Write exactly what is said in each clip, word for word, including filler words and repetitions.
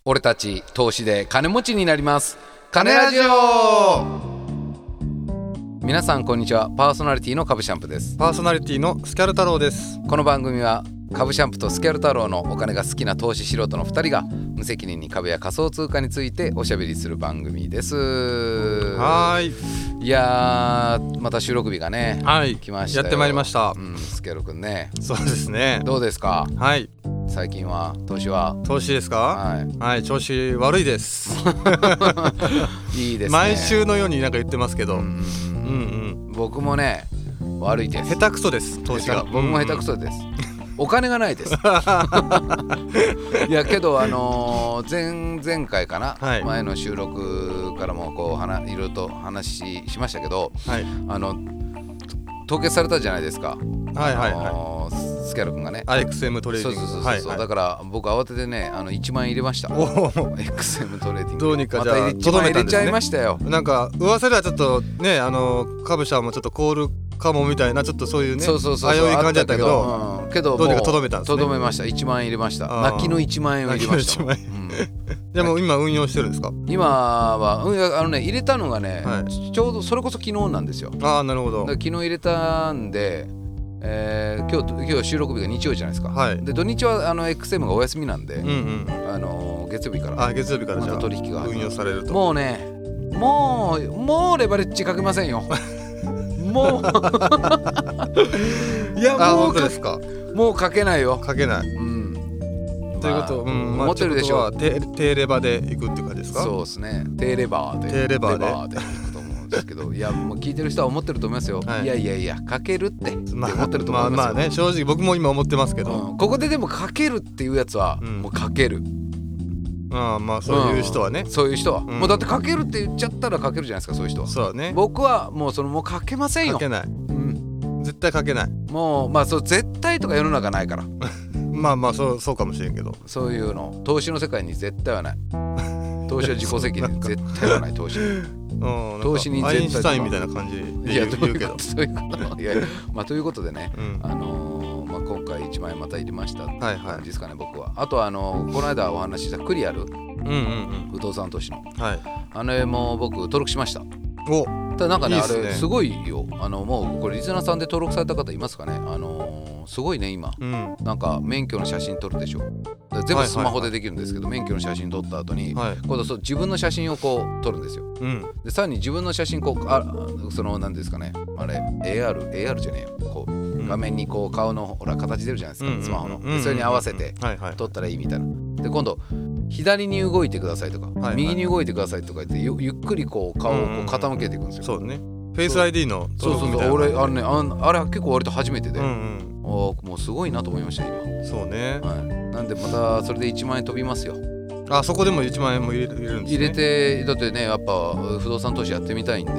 俺たち投資で金持ちになります。金ラジオ。皆さんこんにちは。パーソナリティの株シャンプです。 パーソナリティのスキャル太郎です。 この番組は株シャンプとスキャル太郎のお金が好きな投資素人のふたりが無責任に株や仮想通貨についておしゃべりする番組です。 はい。 いやーまた収録日がね、 はい、 来ましたよ。 やってまいりました、 うん、スキャルくんね。 そうですね。 どうですか。 はい。 最近は投資は投資ですか。はい、はい、調子悪いですいいですね。 毎週のようになんか言ってますけど、うんうんうん、僕もね悪いです。 下手くそです投資が。 僕も下手くそです、うん、お金がないですいやけどあのー、前, 前回かな、はい、前の収録からもこう話いろいろと話しましたけど、はい、あの凍結されたじゃないですか。 はいはいはい、あのー、スキャル君がねエックスエム トレーディング。 そうそうそうそう、はいはい、だから僕慌ててねあのいちまん円入れました。 エックスエム トレーディングどうにかじゃあまたいちまん円入れちゃいましたよ。 なんか噂ではちょっとねあの株社もちょっとコールかもみたいなちょっとそういうねそうそうそうそう危うい感じだったけど、 うん、けどどうにかとどめたんですね。 とどめました。いちまん円入れました。泣きのいちまん円を入れました。うん、 でも今運用してるんですか。 今は、うん、あのね入れたのがね、はい、ちょうどそれこそ昨日なんですよ。 ああなるほど。 昨日入れたんで、えー、今日今日収録日が日曜じゃないですか、はい、で土日はあの エックスエム がお休みなんで、うんうん、あの月曜日からあ月曜日からじゃあまた取引が運用されると。 もうねもうもうレバレッジかけませんよもういやもう本当ですか。 もうかけないよ。 かけない、うん、ということ、まあうんまあ、 思ってるでしょ。 低レバでいくっていう感じですか。 そうですね。低レバーで低レバーでいくと思うんですけどいやもう聞いてる人は思ってると思いますよ、はい、いやいやいやかけるってって思ってると思いますよ。まあまあね正直僕も今思ってますけど、 うん、ここででもかけるっていうやつは、うん、もうかける。 ああまあそういう人はね、 うん、そういう人は、うん、もうだってかけるって言っちゃったらかけるじゃないですかそういう人は。 そうね。 僕はもうそのもうかけませんよ。 かけない、うん、絶対かけない。 もうまあそう絶対とか世の中ないからまあまあそうそうかもしれんけどそういうの投資の世界に絶対はない投資は自己責任絶対はない投資投資に絶対アインシュタインみたいな感じで言うけどそういうこといやいやまあということでね、うん、あのー、まあ今回いちまん円また入れましたって感じですかね、はいはい、僕は。あとはあのー、この間お話ししたクリアル、うんうんうん、不動産投資の、はい、あれも僕登録しました。 おただなんかね、いいっすね、あれすごいよ。あのもうこれリスナーさんで登録された方いますかね。あのー、すごいね今、うん、なんか免許の写真撮るでしょ。全部スマホでできるんですけど、はいはいはい、免許の写真撮った後に、はい、今度そう自分の写真をこう撮るんですよ、うん、でさらに自分の写真こうあその何ですかねあれ エーアール エーアール じゃねえよこう、うん、画面にこう顔のほら形出るじゃないですか、うん、スマホのでそれに合わせて撮ったらいいみたいな。で今度左に動いてくださいとか、はいはい、右に動いてくださいとか言って ゆ, ゆっくりこう顔をこう傾けていくんですよ。 そうね。フェイス アイディー の登録みたいな。 そうそうそう。俺あのねあ, あれ結構割と初めてで、うんうん、もうすごいなと思いました今。 そうね、 はい、なんでまたそれでいちまん円飛びますよ。 あそこでもいちまん円も入れるんですね。 入れてだってねやっぱ不動産投資やってみたいんで、うん、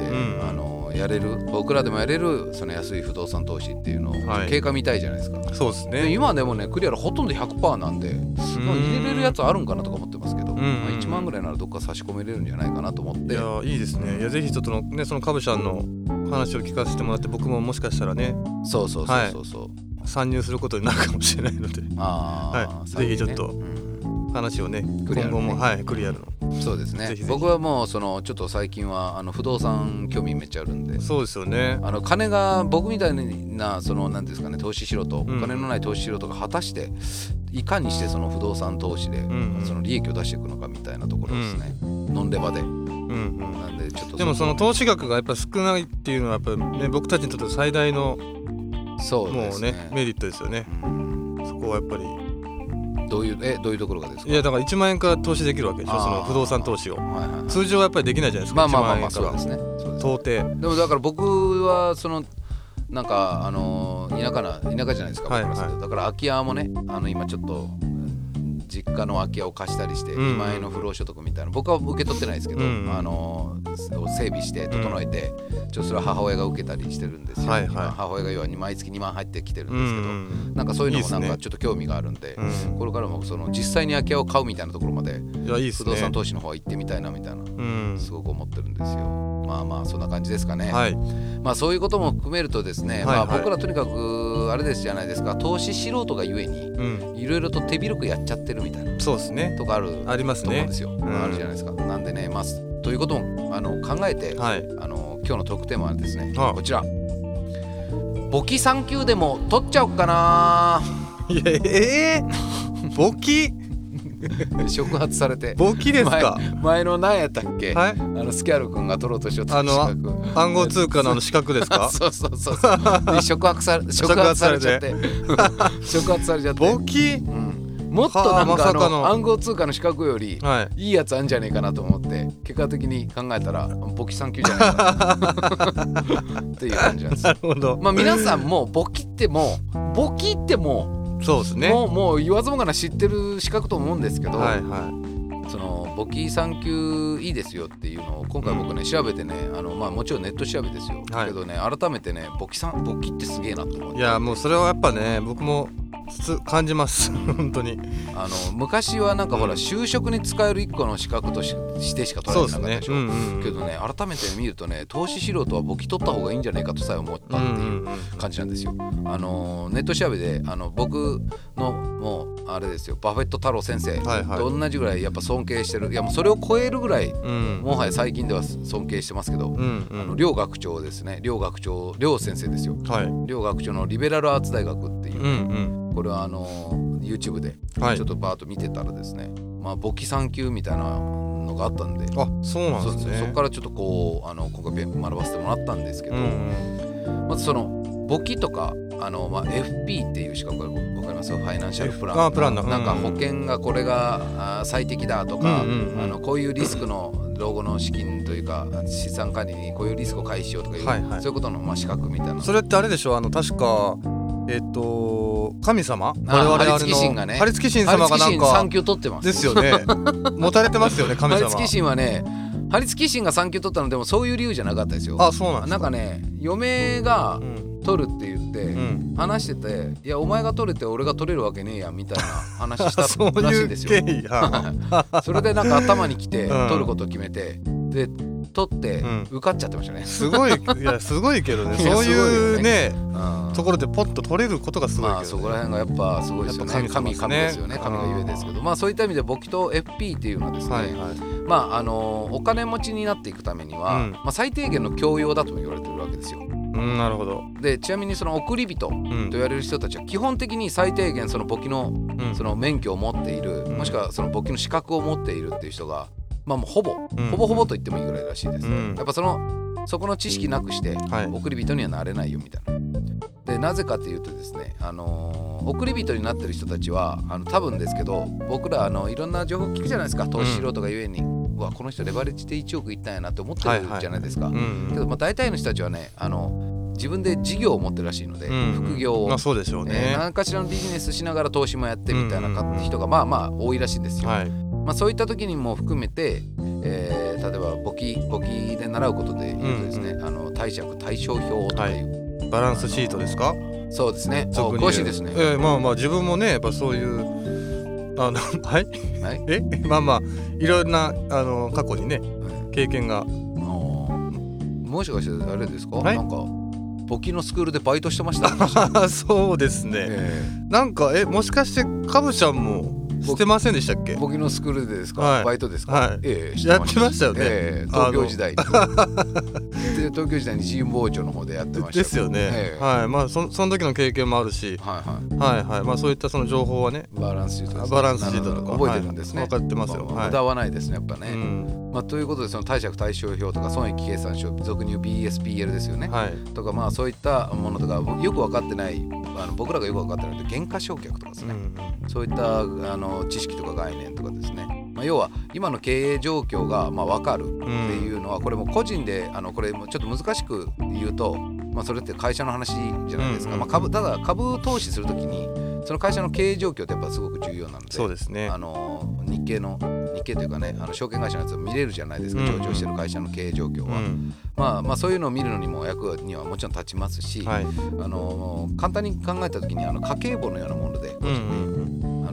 あのやれる僕らでもやれるその安い不動産投資っていうのを経過見たいじゃないですか、はい、 そうですね。 で今でもねクリアルほとんど ひゃくパーセント なんで入れれるやつあるんかなとか思ってますけど、まあ、いちまんぐらいならどっか差し込めれるんじゃないかなと思って。 いやいいですね。いやぜひちょっとの、ね、その株さんの話を聞かせてもらって僕ももしかしたらねそうそうそうそうそう、はい、 参入することになるかもしれないのであ、はい、ぜひちょっと、うん、話をね今後も、ね、はいクリアルのそうですね。ぜひぜひ僕はもうそのちょっと最近はあの不動産興味めっちゃあるんで。 そうですよね。 あの金が僕みたいなその何ですかね投資素人、うん、お金のない投資素人が果たしていかにしてその不動産投資でその利益を出していくのかみたいなところですね、うん、ノンレバで、うんうん、なんでちょっとでもその投資額がやっぱ少ないっていうのはやっぱね僕たちにとって最大のそうですね、 もうねメリットですよね、うん、そこはやっぱりどういうえどういうところがですか。 いやだからいちまん円から投資できるわけでしょその不動産投資を、はいはいはい、通常はやっぱりできないじゃないですか。 まあまあまあまあそうですね。 到底でもだから僕はそのなんかあの田舎な田舎じゃないですか、はいはい、だから空き家もねあの今ちょっと実家の空き家を貸したりしてにまん円の不労所得みたいな僕は受け取ってないですけど、うん、あの整備して整えて、うん、ちょっとそれは母親が受けたりしてるんですよ、はいはい、母親が要は毎月にまん入ってきてるんですけど、うん、なんかそういうのもなんかちょっと興味があるんで、いいですね、これからもその実際に空き家を買うみたいなところまで不動産投資の方は行ってみたいなみたいな、うん、すごく思ってるんですよ。 まあまあそんな感じですかね。 はい、 まあそういうことも含めるとですね、 はいはい、 まあ僕らとにかくあれですじゃないですか、投資素人がゆえにいろいろと手広くやっちゃってるみたいな、 そうですね、 とかあるありますね、 と思うんですよ、うん、あるじゃないですか。なんでね、まあということもあの考えて、はい、あの今日のトークテーマはですね、はあ、こちら、簿記さん級でも取っちゃおうかな。 いやえー、簿記触発されて。 簿記ですか。 前, 前の何やったっけ、はい、あのスキャル君が取ろうとしようとした資格、 あの暗号通貨のあの資格ですか。 そうそうそうそうで触発され触発されちゃって触発されちゃって簿記、うん、 もっとなんか、ま、あの暗号通貨の資格よりいいやつあんじゃねえかなと思って、結果的に考えたら簿記さん級じゃないかなっていう感じなんです。 なるほど。 まあ皆さんも簿記っても簿記ってもそうですね、 もう、もう言わずもがな知ってる資格と思うんですけど、 はいはい、 その簿記さん級いいですよっていうのを今回僕ね、うん、調べてね、あの、まあ、もちろんネット調べですよ、はい、けどね改めてね簿記さん簿記ってすげえなと思って。 いやもうそれはやっぱね僕も感じます本当に。 あの昔はなんかほら、うん、就職に使える一個の資格とししてしか取られてなかったでしょ。そうですね、うんうん、けどね改めて見るとね、投資素人は簿記取った方がいいんじゃないかとさえ思ったっていう感じなんですよ。あのネット調べであの僕のもうあれですよ、バフェット太郎先生と同じぐらいやっぱ尊敬してる、いやもうそれを超えるぐらい、うん、もはや最近では尊敬してますけど、うんうん、あの両学長ですね、両学長両先生ですよ、はい、両学長のリベラルアーツ大学っていう、うんうん、これはあの YouTube でちょっとバーッと見てたらですね、はい、まあ簿記さん級みたいなのがあったんで、 あ、そうなんですね。 そ, そこからちょっとこうあの今回学ばせてもらったんですけど、うんうん、まずその簿記とかあの、まあ、エフピー っていう資格が分かりますよ、ファイナンシャルプラン、 あ、プランだ、 なんか保険がこれが最適だとか、うんうんうん、あのこういうリスクの老後の資金というか資産管理にこういうリスクを回避しようとかいう、はいはい、そういうことのまあ資格みたいな。 それってあれでしょ、あの確かえっと神様、 我々あれのハリツキ神がね、 ハリツキ神様がなんかさん級取ってますですよね持たれてますよね神様。 ハリツキ神はね、ハリツキ神がさん級取ったのでもそういう理由じゃなかったですよ。 あ、そうなんですか。 なんかね、嫁が取るって言って、うん、話してて、いやお前が取れて俺が取れるわけねえやみたいな話したらしいんですよ。そういう経緯それでなんか頭にきて取ることを決めて、うん、で取って受かっちゃってましたね、うん、 すごい、いやすごいけどねそういうね、うん、ところでポッと取れることがすごいけど、ね、 まあそこら辺がやっぱすごいですよね。神、神、神ですよね。神がゆえですけど、まあそういった意味で簿記と エフピー っていうのはですね、はいはい、まああのお金持ちになっていくためには、うん、まあ、最低限の教養だとも言われてるわけですよ。 うん、なるほど。 でちなみにその送り人と言われる人たちは基本的に最低限その簿記のその免許を持っている、うん、もしくはその簿記の資格を持っているっていう人がまあもうほぼ、うん、ほぼほぼと言ってもいいぐらいらしいです、うん、やっぱそのそこの知識なくして送り人にはなれないよみたいな、はい、でなぜかというとですね、あのー、送り人になってる人たちはあの多分ですけど、僕らあのいろんな情報聞くじゃないですか、投資素人がゆえに、うん、うわこの人レバレッジでいちおくいったんやなって思ってるじゃないですか、はいはい、うん、けどまあ大体の人たちはね、あの自分で事業を持ってるらしいので、うん、副業を、 まあ、そうでしょうね、 えー、何かしらのビジネスしながら投資もやってみたいな人がまあまあ多いらしいんですよ、はい、まあ、そういった時にも含めて、えー、例えば簿記簿記で習うことで言うとですね、うんうん、あの貸借対照表とかいう、 はい、バランスシートですか。 そうですね、詳しいですね、 えー、まあまあ自分もねやっぱそういうあのはい、はい、えまあまあいろんなあの過去にね、はい、経験が、あ、 もしかしてあれですか、はい、なんか簿記のスクールでバイトしてましたそうですね、えー、なんかえもしかしてカブちゃんもしてませんでしたっけ。 簿記のスクールでですか、はい、バイトですか、はい、えー、 やってましたよね、 えー、東京時代で東京時代に神保町の方でやってましたですよね、えー、はい、まあ そ, その時の経験もあるし、はいはいはいはい、まあそういったその情報はね、 バランスシートです、ね、 バランスシートとか覚えてるんですね、 はい、分かってますよ、 まあ、無駄はないですねやっぱね、うん、まあ、ということでその貸借対照表とか損益計算書、俗に言う ビーエスピーエル ですよね、はい、とかまあそういったものとかよく分かってない、あの僕らがよく分かってない原価償却とかですね、うん、そういったあの知識とか概念とかですね、まあ、要は今の経営状況がまあ分かるっていうのは、これも個人であのこれもちょっと難しく言うと、まあ、それって会社の話じゃないですか、まあ、株ただ株投資するときにその会社の経営状況ってやっぱすごく重要なので、 そうですね、 あの日経の日経というかね、あの証券会社のやつを見れるじゃないですか、上場してる会社の経営状況は、うん、まあ、まあそういうのを見るのにも役にはもちろん立ちますし、はい、あの簡単に考えたときにあの家計簿のようなもので、うんうん、あの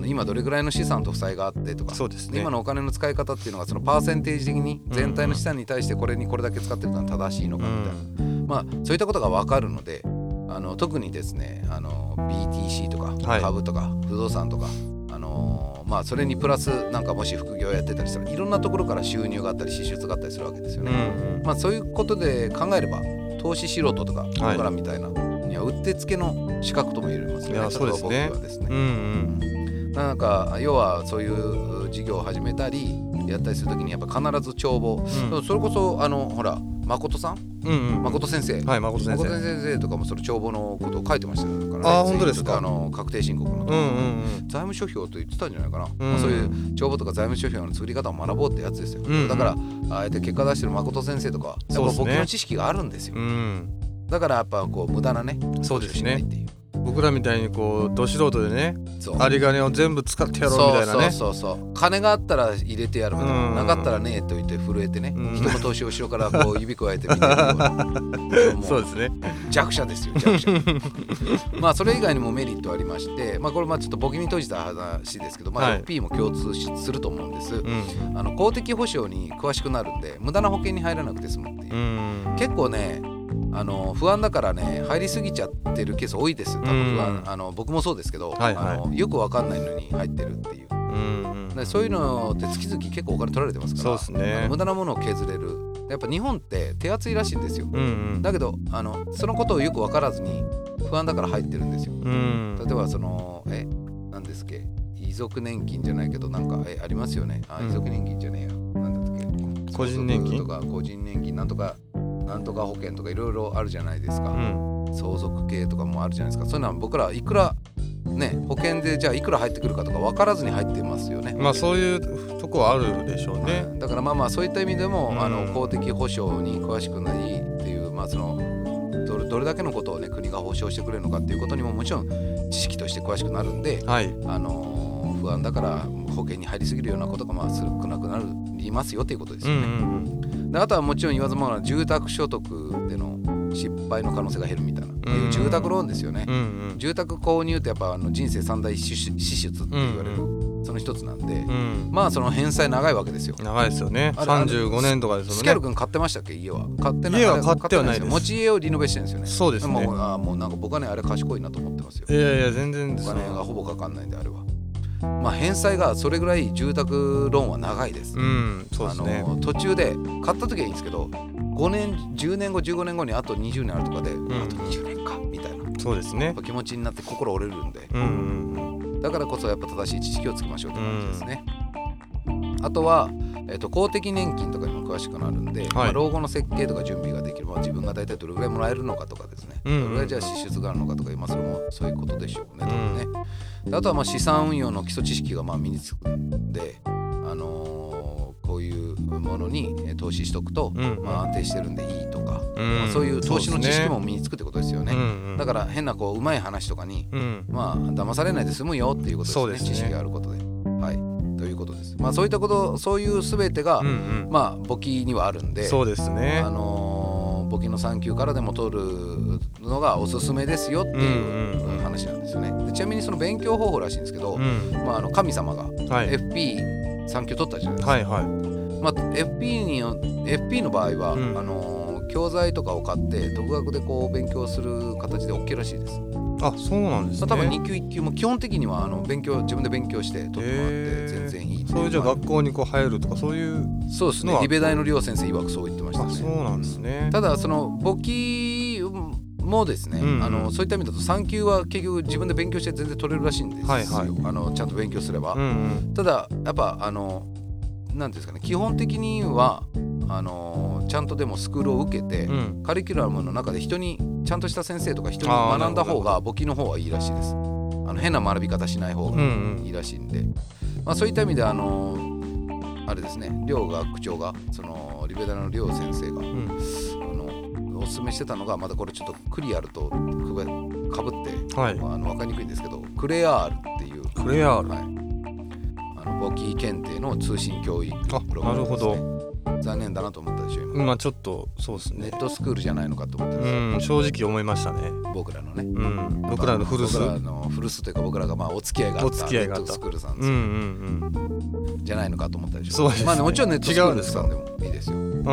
の今どれぐらいの資産と負債があってとか、 そうですね、 今のお金の使い方っていうのがそのパーセンテージ的に全体の資産に対してこれにこれだけ使ってるのは正しいのかみたいな、うん、まあそういったことが分かるので、あの特にですねあの ビーティーシー とか株とか不動産とか、はい、あのまあそれにプラスなんかもし副業やってたりしたらいろんなところから収入があったり支出があったりするわけですよね、うんうん、まあそういうことで考えれば投資素人とか僕らみたいな、はい、にはうってつけの資格とも言えますよね。 いやそうですね。 僕はですね、 うんうん、 なんか要はそういう事業を始めたりやったりするときにやっぱ必ず帳簿、うん、それこそあのほら誠さん、うんうん、誠先生、 はい、誠先生、 誠先生とかもその帳簿のことを書いてましたからね。 あ、本当ですか。 あの確定申告のところ、うんうんうん、財務諸表と言ってたんじゃないかな、うんまあ、そういう帳簿とか財務諸表の作り方を学ぼうってやつですよ、うんうん、だからああえて結果出してる誠先生とかやっぱ僕の知識があるんですよ、うん、だからやっぱこう無駄なね、 そうですね、僕らみたいにこうど素人でね有り金を全部使ってやろうみたいなね、 そうそうそうそう、金があったら入れてやるみたいな、なかったらねえと言って震えてね、うん、人の投資を後ろからこう指くわえて見てるようなそうですね、 弱者ですよ弱者まあそれ以外にもメリットありまして、まあこれまあちょっとボケに閉じた話ですけど、まあ エフピー も共通しすると思うんです、うん、あの公的保障に詳しくなるんで無駄な保険に入らなくて済むっていう、うん、結構ねあの不安だからね入りすぎちゃってるケース多いです。多分不安、あの僕もそうですけど、はいはい、あのよく分かんないのに入ってるっていう、うんうん、そういうのって月々結構お金取られてますから、そうですね、無駄なものを削れる。やっぱ日本って手厚いらしいんですよ、うんうん、だけどあのそのことをよく分からずに不安だから入ってるんですよ、うん、例えばそのえ何ですっけ遺族年金じゃないけどなんかえありますよね。あ、遺族年金じゃねえや、なんだっけ、 個人年金とか個人年金なんとかなんとか保険とかいろいろあるじゃないですか、うん、相続系とかもあるじゃないですか。そういうのは僕らいくらね保険でじゃあいくら入ってくるかとか分からずに入ってますよね。 まあそういうとこはあるでしょうね、 はい、だからまあまあそういった意味でも、うん、あの公的保障に詳しくないっていう、まあそのどれ、どれだけのことをね国が保障してくれるのかっていうことにももちろん知識として詳しくなるんで、はい、あの不安だから保険に入りすぎるようなことがまあ少なくなりますよっていうことですよね、うんうん、であとはもちろん言わずもがな住宅所得での失敗の可能性が減るみたいな、うん、住宅ローンですよね、うんうん、住宅購入ってやっぱあの人生三大支出って言われる、うんうん、その一つなんで、うん、まあその返済長いわけですよ。 長いですよね。さんじゅうごねんとかですよね。 スキャル君買ってましたっけ家は。買ってない。 家は買ってはないです。 持ち家をリノベしてるんですよね。 そうですね。 もうあもうなんか僕はねあれ賢いなと思ってますよ。 いやいや全然お金がほぼかかんないんであれは。まあ返済がそれぐらい住宅ローンは長いです。 うん、そうですね。 あの途中で買った時はいいんですけど、ごねんじゅうねんごじゅうごねんごにあとにじゅうねんあるとかで、うん、あとにじゅうねんかみたいな。 そうですね。 やっぱ気持ちになって心折れるんで、 うんうんうん、 だからこそやっぱ正しい知識をつけましょうって感じですね、うん、あとは、えーと、公的年金とかにも詳しくなるんで、はい、まあ、老後の設計とか準備ができる、まあ、自分が大体どれぐらいもらえるのかとかですね、うんうん、どれぐらいじゃあ支出があるのかとか、まあ、それもそういうことでしょうね、多分ね、うん、あとはまあ資産運用の基礎知識がまあ身につくんで、あのー、こういうものに投資しとくと、うん、まあ、安定してるんでいいとか、うん、まあ、そういう投資の知識も身につくってことですよね、うんうん、だから変なこううまい話とかに、うん、まあ騙されないで済むよっていうことですね、ですね、知識があることで、はい、ということです。まあそういったことそういう全てが、うんうん、まあ簿記にはあるんで、 そうですね、あのー、簿記のさん級からでも取るのがおすすめですよっていう話なんですよね。でちなみにその勉強方法らしいんですけど、うん、まあ、あの神様が エフピーさん 級取ったじゃないですか、はいはい、まあ、エフピー に エフピー の場合は、うん、あのー教材とかを買って独学でこう勉強する形で OK らしいです。 あ、そうなんですね。 多分に級いっ級も基本的にはあの勉強自分で勉強して取ってもらって全然いい。 そういうじゃあ学校にこう入るとかそういう。 そうですね。リベ大の両先生曰くそう言ってましたね。 あ、そうなんですね。 ただその簿記もですね、うんうん、あのそういった意味だとさん級は結局自分で勉強して全然取れるらしいんですよ、はいはい、あのちゃんと勉強すれば、うんうん、ただやっぱあのなんていうんですかね、基本的にはあのー、ちゃんとでもスクールを受けて、うん、カリキュラムの中で人にちゃんとした先生とか人に学んだ方が簿記の方はいいらしいです。あの変な学び方しない方がいいらしいんで、うんうん、まあ、そういった意味であのー、あれですね、両学長がそのリベラルの両先生が、うん、あのおすすめしてたのが、まだこれちょっとクリアルとかぶって、はい、あの分かりにくいんですけど、クレアールっていうクレアール、 はい、簿記検定の通信教育プログラムですね。 残念だなと思ったでしょ今。 まあちょっとそうですね。 ネットスクールじゃないのかと思ったんですよ、 うん、正直思いましたね。 僕らのね、 うん、僕らの古巣、 僕らの古巣というか僕らがまあお付き合いがあったネットスクールさんですよ、うんうんうん、じゃないのかと思ったでしょ。 そうですね。 まあね、もちろんネットスクールさんでもいいですよ。うんうん、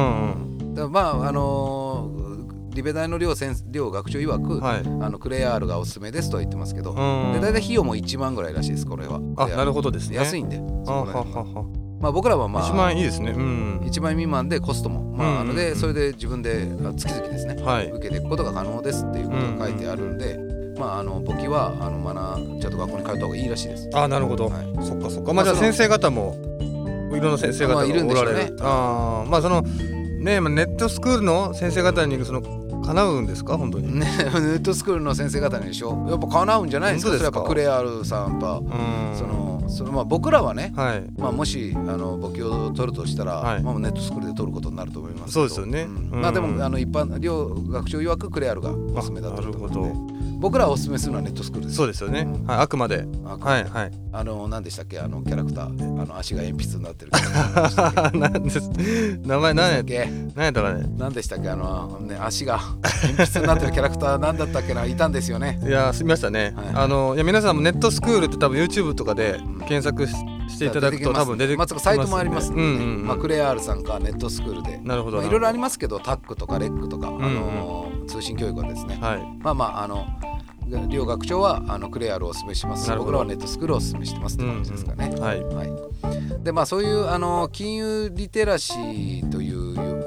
だからまああのーリベ大の両先両学長曰く、はい、あのクレアールがおすすめですとは言ってますけど、で大体費用もいちまんぐらいらしいですこれは。 あ、なるほどですね。 安いんで。 あははは。 まあ僕らはまあいちまんいいですね。うん、 いちまん未満でコストもまああのでそれで自分で月々ですね、はい、受けていくことが可能ですっていうことが書いてあるんで、うん、まああの簿記はあのマナーちゃんと学校に通った方がいいらしいです。 あ、なるほど。はい、そっかそっか。まあじゃあ先生方もいろんな先生方がおられる。まあ、いるんでしょうね。ああ、まあそのね、ネットスクールの先生方にその叶うんですか本当に、ね、 ネットスクールの先生方にでしょ。やっぱ叶うんじゃないですか。ですか。それやっぱクレアールさんとそのそのまあ僕らはね、はい、まあもしあの簿記を取るとしたら、はい、まあネットスクールで取ることになると思いますけど。 そうですよね。 うん、まあでもあの一般両学長曰くクレアールがおすすめだと思うので。僕らをおすすめするのはネットスクールです。 そうですよね。うん、はい、あくまで。はいはい。 あの何でしたっけあのキャラクター、あの足が鉛筆になってるキャラクター。 何です。名前何やっけ？何やったかね。 何でしたっけあのね足が鉛筆になってるキャラクター何だったっけな、いたんですよね。 いやすみましたね。はい、あのいや皆さんもネットスクールって多分 YouTube とかで検索し、うん、していただくと多分出てきます、ね。まあサイトもありますので、ね、うんうんうん、まあクレアールさんかネットスクールで。なるほど。まあいろいろありますけどタックとかレックとか、うんうん、あの通信教育はですね。はい、まあまああの。両学長はあのクレアールをおすすめします。僕らはネットスクールをおすすめしてますって感じですかね。うんうん、はいはい。でまあそういうあの金融リテラシーという、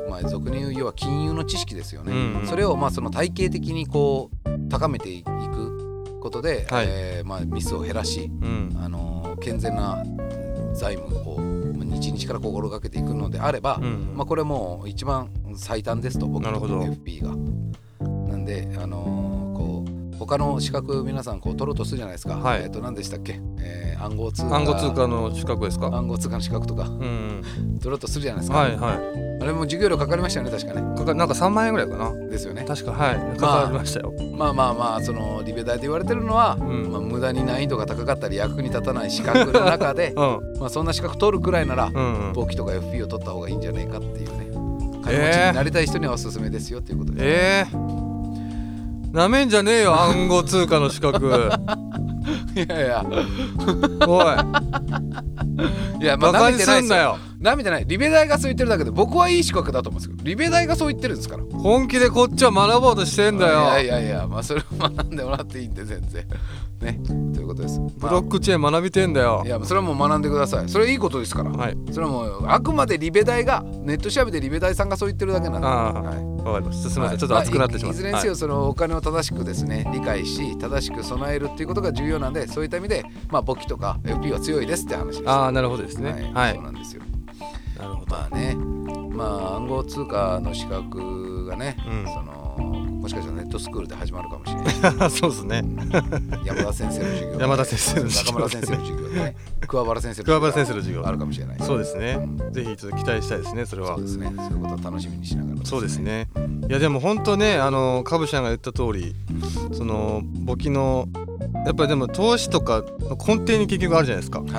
まあ、俗に言う要は金融の知識ですよね。うんうん、それをまあその体系的にこう高めていくことで、はい、えー、まあミスを減らし、うん、あの健全な財務を日々から心がけていくのであれば、うん、まあこれもう一番最短ですと僕の エフピー が。なんであのー他の資格皆さんこう取ろうとするじゃないですか。はい、えっと何でしたっけ、えー、暗号通貨暗号通貨の資格ですか。 暗号通貨の資格とか、うん、取ろうとするじゃないですか。はいはい。あれも授業料かかりましたよね確かね。 かかなんかさんまんえんぐらいかな。 ですよね。 確かはいかかりましたよ。 まあまあまあそのリベ大で言われてるのは、うん、まあ、無駄に難易度が高かったり役に立たない資格の中で、うん、まあそんな資格取るくらいなら簿記、うんうん、とか エフピー を取った方がいいんじゃないかっていうね。金持ちになりたい人にはおすすめですよっていうことです。えーなめんじゃねえよ暗号通貨の資格。 いやいやおいいやまあバカにすんなよ。なめてない。リベ大がそう言ってるだけで僕はいい資格だと思うんですけどリベ大がそう言ってるんですから。 本気でこっちは学ぼうとしてんだよ。 いやいやいやまあそれを学んでもらっていいんで全然ねということです。 ブロックチェーン学びてんだよ。 いやそれはもう学んでください。それはいいことですから、はい、それはもうあくまでリベ大がネット調べてリベ大さんがそう言ってるだけなんで。あ、はい、わかります。すみません、ちょっと熱くなってしまって、まあ、い, いずれにせよそのお金を正しくですね理解し正しく備えるっていうことが重要なんでそういった意味でまあ簿記とか エフピー は強いですって話です。 ああなるほどですね。 はい、はい、そうなんですよ。なるほど。まあねまあ暗号通貨の資格がね、うん、そのもしかしたらネットスクールで始まるかもしれない。 そうですね。 山田先生の授業、 山田先生の授業、 中村先生の授業でね、桑原先生の授業あるかもしれない。 そうですね。うん、ぜひちょっと期待したいですね。それは。 そうですね。そういうことは楽しみにしながら、ね。 そうですね。いやでも本当ねあのカブちゃんが言った通り、その簿記のやっぱりでも投資とか根底に結局あるじゃないですか。はいはい。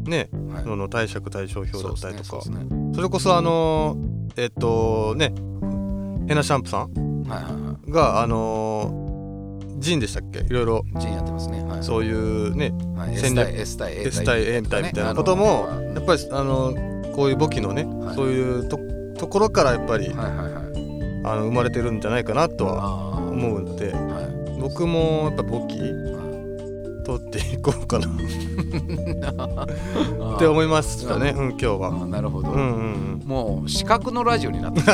ね、はい、その貸借対照表だったりとか、 そ, う そ, う、ね、それこそあのえっとねヘナシャンプさん。はいはいはい、があのー、ジンでしたっけいろいろジンやってますね、はい、 そういうね、 はい、戦略 S 対 A 対 A 対みたいなことも、あのー、やっぱりあのー、こういう簿記のね、はい、そういう と, ところからやっぱり、はいはいはい、あの生まれてるんじゃないかなとは思うので、はい、僕もやっぱ簿記、はい、取っていこうかなって思いましたね、うん、今日は。 なるほど、うんうんうん、もう資格のラジオになって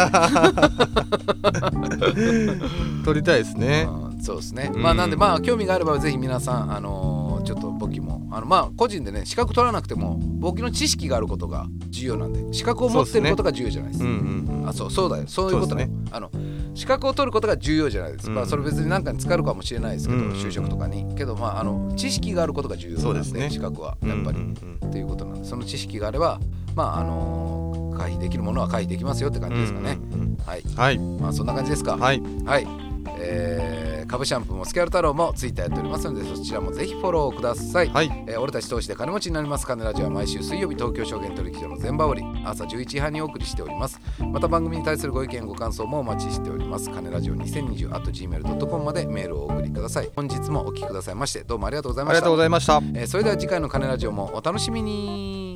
取りたいですね。 そうですね、うん、まあなんでまあ興味があればぜひ皆さんあのー、ちょっと簿記もあのまあ個人でね資格取らなくても簿記の知識があることが重要なんで資格を持ってることが重要じゃないですか。そうですね、うんうんうん、あそうそうだよそういうことね。あの資格を取ることが重要じゃないですか、うん、まあ、それ別に何かに使えるかもしれないですけど、うんうん、就職とかにけどまああの知識があることが重要なん で, で、ね、資格はやっぱり、うんうんうん、っていうことなんでその知識があればまああのー、回避できるものは回避できますよって感じですかね、うんうんうん、はい、はい、まあそんな感じですか。はい、はい、えー株シャンプーもスキャル太郎もツイッターやっておりますので、そちらもぜひフォローください、はい。えー、俺たち投資で金持ちになります金ラジオは毎週水曜日東京証券取引所の全場売り朝じゅういちじはんにお送りしております。また番組に対するご意見ご感想もお待ちしております。金ラジオにせんにじゅう アット ジーメール ドット コム までメールをお送りください。本日もお聞きくださいましてどうもありがとうございました。 ありがとうございました。 えー、それでは次回の金ラジオもお楽しみに。